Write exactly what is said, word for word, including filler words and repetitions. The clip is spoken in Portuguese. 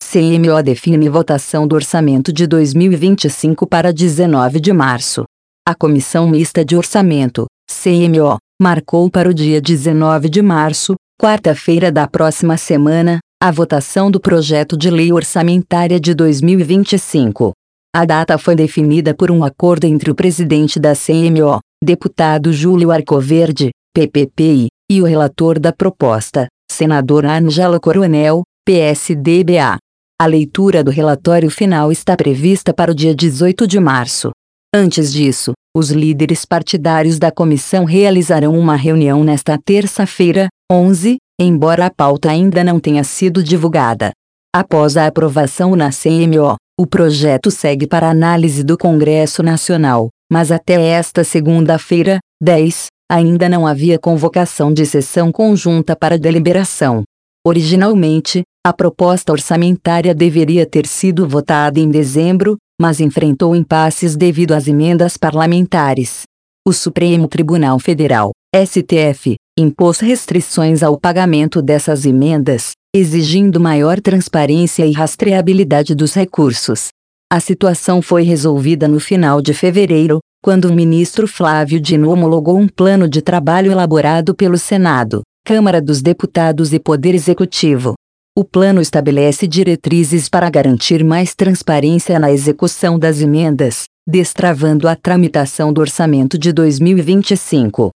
C M O define votação do orçamento de dois mil e vinte e cinco para dezenove de março. A Comissão Mista de Orçamento, C M O, marcou para o dia dezenove de março, quarta-feira da próxima semana, a votação do projeto de lei orçamentária de dois mil e vinte e cinco. A data foi definida por um acordo entre o presidente da C M O, deputado Júlio Arcoverde, P P P I, e o relator da proposta, senador Ângelo Coronel, P S D B A. A leitura do relatório final está prevista para o dia dezoito de março. Antes disso, os líderes partidários da comissão realizarão uma reunião nesta terça-feira, onze, embora a pauta ainda não tenha sido divulgada. Após a aprovação na C M O, o projeto segue para análise do Congresso Nacional, mas até esta segunda-feira, dez, ainda não havia convocação de sessão conjunta para deliberação. Originalmente, a proposta orçamentária deveria ter sido votada em dezembro, mas enfrentou impasses devido às emendas parlamentares. O Supremo Tribunal Federal, S T F, impôs restrições ao pagamento dessas emendas, exigindo maior transparência e rastreabilidade dos recursos. A situação foi resolvida no final de fevereiro, quando o ministro Flávio Dino homologou um plano de trabalho elaborado pelo Senado, Câmara dos Deputados e Poder Executivo. O plano estabelece diretrizes para garantir mais transparência na execução das emendas, destravando a tramitação do orçamento de dois mil e vinte e cinco.